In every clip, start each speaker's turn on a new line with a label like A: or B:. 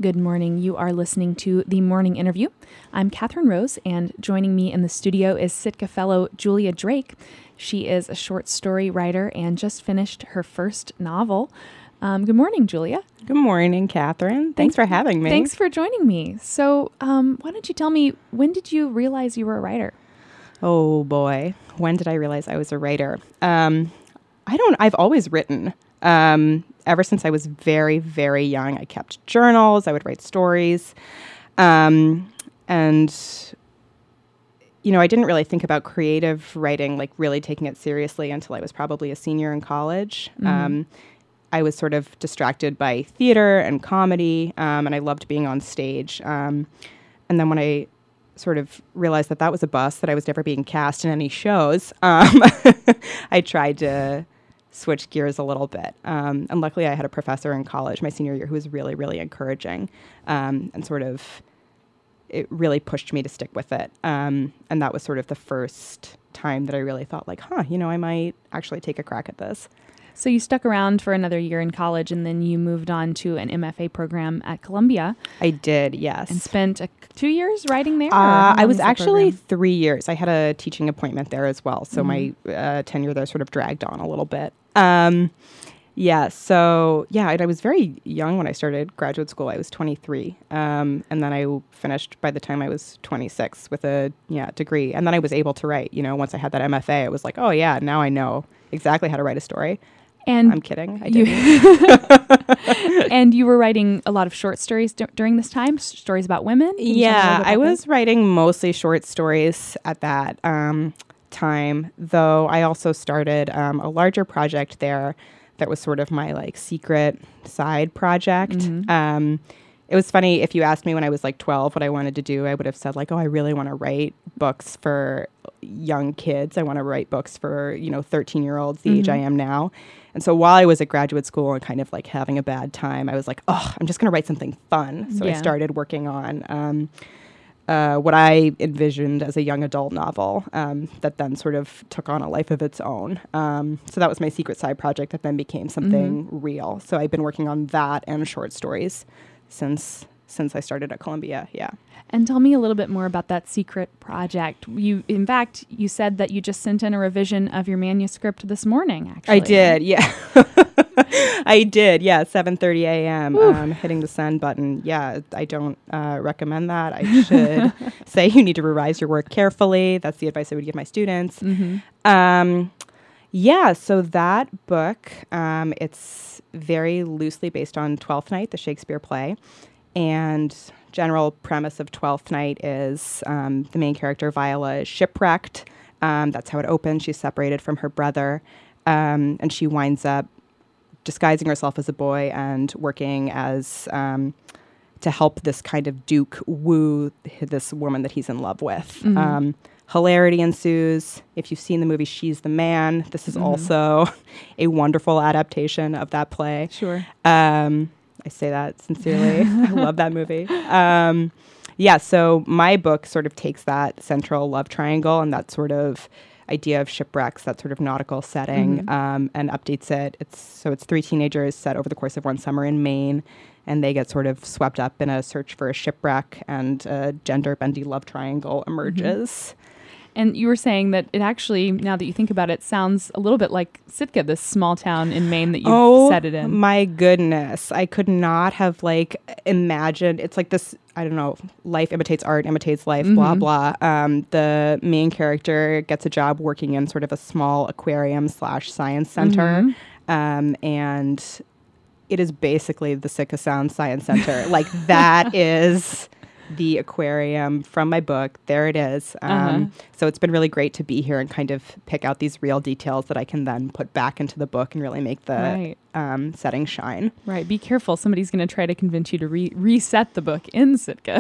A: Good morning. You are listening to The Morning Interview. I'm Catherine Rose, and joining me in the studio is Sitka Fellow Julia Drake. She is a short story writer and just finished her first novel. Good morning, Julia.
B: Good morning, Catherine. Thanks for having me.
A: Thanks for joining me. So why don't you tell me, when did you realize you were a writer?
B: Oh, boy. When did I realize I was a writer? I've always written. Ever since I was very, very young, I kept journals. I would write stories. And, you know, I didn't really think about creative writing, like really taking it seriously until I was probably a senior in college.
A: Mm-hmm.
B: I was sort of distracted by theater and comedy, and I loved being on stage. And then when I sort of realized that that was a bust, that I was never being cast in any shows, I tried to switch gears a little bit. And luckily I had a professor in college my senior year who was really, really encouraging, and sort of it really pushed me to stick with it. And that was sort of the first time that I really thought like, I might actually take a crack at this.
A: So you stuck around for another year in college, and then you moved on to an MFA program at Columbia.
B: I did, yes.
A: And spent 2 years writing there?
B: I was actually 3 years. I had a teaching appointment there as well. So my tenure there sort of dragged on a little bit. I was very young when I started graduate school. I was 23. And then I finished by the time I was 26 with a degree. And then I was able to write. You know, once I had that MFA, it was like, oh, yeah, now I know exactly how to write a story. And I'm kidding. I didn't.
A: And you were writing a lot of short stories during this time, stories about women?
B: Yeah, I was writing mostly short stories at that time, though I also started a larger project there that was sort of my like secret side project. Mm-hmm. It was funny, if you asked me when I was like 12 what I wanted to do, I would have said like, I really want to write books for young kids. I want to write books for, 13-year-olds, the age I am now. And so while I was at graduate school and kind of like having a bad time, I was like, I'm just going to write something fun. So I started working on what I envisioned as a young adult novel that then sort of took on a life of its own. So that was my secret side project that then became something real. So I've been working on that and short stories since I started at Columbia, yeah.
A: And tell me a little bit more about that secret project. You said that you just sent in a revision of your manuscript this morning, actually.
B: I did, yeah. I did, yeah, 7:30 a.m., hitting the send button. Yeah, I don't recommend that. I should say you need to revise your work carefully. That's the advice I would give my students. Mm-hmm. So that book, it's very loosely based on Twelfth Night, the Shakespeare play. And general premise of Twelfth Night is the main character, Viola, is shipwrecked. That's how it opens. She's separated from her brother. And she winds up disguising herself as a boy and working as to help this kind of duke woo this woman that he's in love with. Mm-hmm. Hilarity ensues. If you've seen the movie She's the Man, this is also a wonderful adaptation of that play.
A: Sure.
B: I say that sincerely. I love that movie. So my book sort of takes that central love triangle and that sort of idea of shipwrecks, that sort of nautical setting, and updates it. It's 3 teenagers set over the course of one summer in Maine, and they get sort of swept up in a search for a shipwreck, and a gender-bendy love triangle emerges.
A: Mm-hmm. And you were saying that it actually, now that you think about it, sounds a little bit like Sitka, this small town in Maine that you set it in. Oh,
B: my goodness. I could not have, imagined. It's like this, I don't know, life imitates art, imitates life, blah, blah. The main character gets a job working in sort of a small aquarium/science center. And it is basically the Sitka Sound Science Center. That is the aquarium from my book. There it is. So it's been really great to be here and kind of pick out these real details that I can then put back into the book and really make the setting shine.
A: Right. Be careful. Somebody's going to try to convince you to reset the book in Sitka.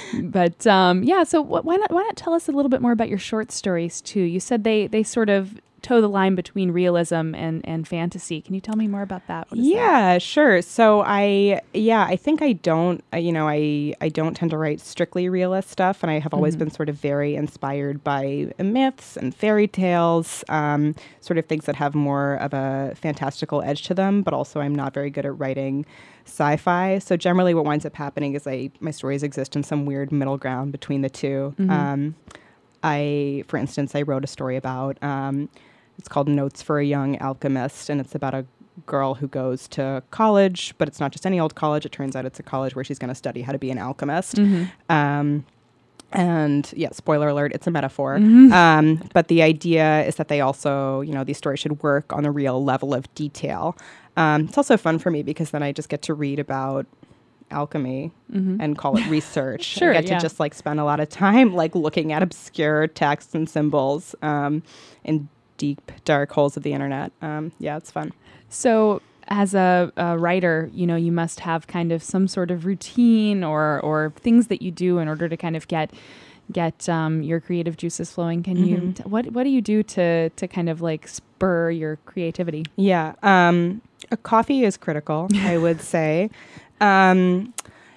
A: But so why not tell us a little bit more about your short stories too? You said they sort of toe the line between realism and fantasy. Can you tell me more about that? What is
B: that? Sure. So I think I don't, I don't tend to write strictly realist stuff. And I have always been sort of very inspired by myths and fairy tales, sort of things that have more of a fantastical edge to them. But also I'm not very good at writing sci-fi. So generally what winds up happening is my stories exist in some weird middle ground between the two. For instance, I wrote a story about, it's called Notes for a Young Alchemist, and it's about a girl who goes to college, but it's not just any old college. It turns out it's a college where she's going to study how to be an alchemist. And yeah, spoiler alert, it's a metaphor. But the idea is that they also, these stories should work on a real level of detail. It's also fun for me because then I just get to read about alchemy and call it research.
A: Sure,
B: I get to just spend a lot of time looking at obscure texts and symbols in deep, dark holes of the internet. It's fun.
A: So as a writer, you must have kind of some sort of routine or things that you do in order to kind of get your creative juices flowing. Can you what do you do to kind of spur your creativity?
B: Yeah, a coffee is critical, I would say. And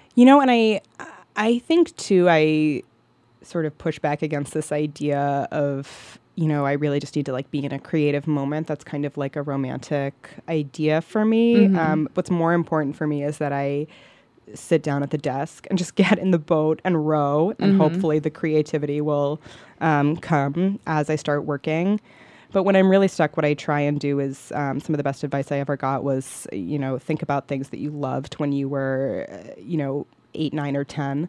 B: I think too, I sort of push back against this idea of, I really just need to be in a creative moment. That's kind of like a romantic idea for me. What's more important for me is that I sit down at the desk and just get in the boat and row, and hopefully the creativity will come as I start working. But when I'm really stuck, what I try and do is some of the best advice I ever got was, think about things that you loved when you were, 8, 9, or 10.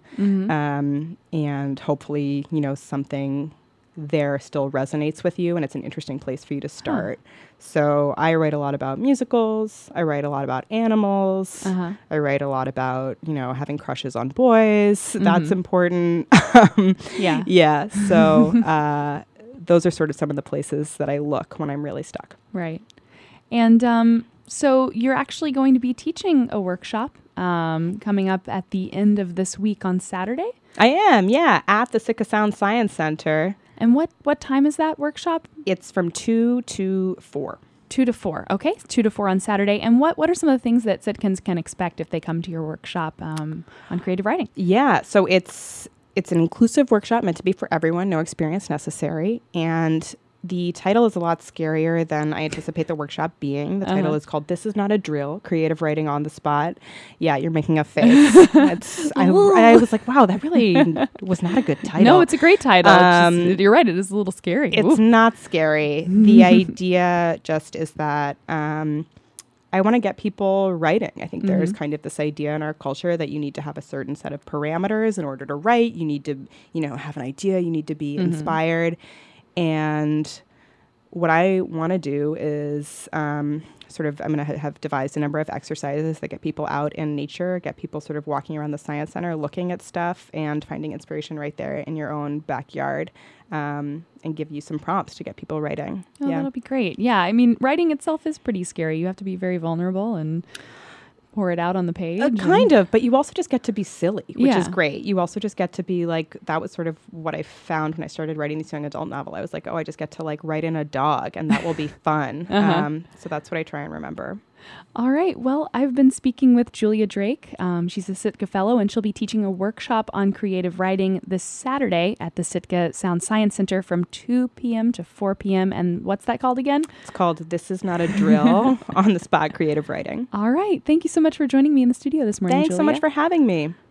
B: And hopefully, something there still resonates with you and it's an interesting place for you to start. So I write a lot about musicals. I write a lot about animals. I write a lot about, having crushes on boys. That's important. Yeah. So those are sort of some of the places that I look when I'm really stuck.
A: Right. And so you're actually going to be teaching a workshop coming up at the end of this week on Saturday?
B: I am, yeah, at the Sitka Sound Science Center.
A: And what time is that workshop?
B: It's from 2 to 4.
A: 2 to 4. Okay, 2 to 4 on Saturday. And what are some of the things that Sitkans can expect if they come to your workshop on creative writing?
B: Yeah, so it's an inclusive workshop meant to be for everyone, no experience necessary. And the title is a lot scarier than I anticipate the workshop being. The title is called This Is Not a Drill, Creative Writing on the Spot. Yeah, you're making a face. I was like, wow, that really was not a good title.
A: No, it's a great title. You're right, it is a little scary.
B: It's not scary. The idea just is that I want to get people writing. I think there's kind of this idea in our culture that you need to have a certain set of parameters in order to write. You need to, have an idea. You need to be inspired. And what I want to do is I'm going to have devised a number of exercises that get people out in nature, get people sort of walking around the science center, looking at stuff and finding inspiration right there in your own backyard, and give you some prompts to get people writing.
A: Oh, that'll be great. Yeah, I mean, writing itself is pretty scary. You have to be very vulnerable and pour it out on the page.
B: Kind of, but you also just get to be silly, which is great. You also just get to be that was sort of what I found when I started writing this young adult novel. I was like, oh, I just get to write in a dog and that will be fun. So that's what I try and remember.
A: All right. Well, I've been speaking with Julia Drake. She's a Sitka Fellow, and she'll be teaching a workshop on creative writing this Saturday at the Sitka Sound Science Center from 2 p.m. to 4 p.m. And what's that called again?
B: It's called This Is Not a Drill, on the Spot Creative Writing.
A: All right. Thank you so much for joining me in the studio this morning,
B: Thanks
A: Julia.
B: so much for having me.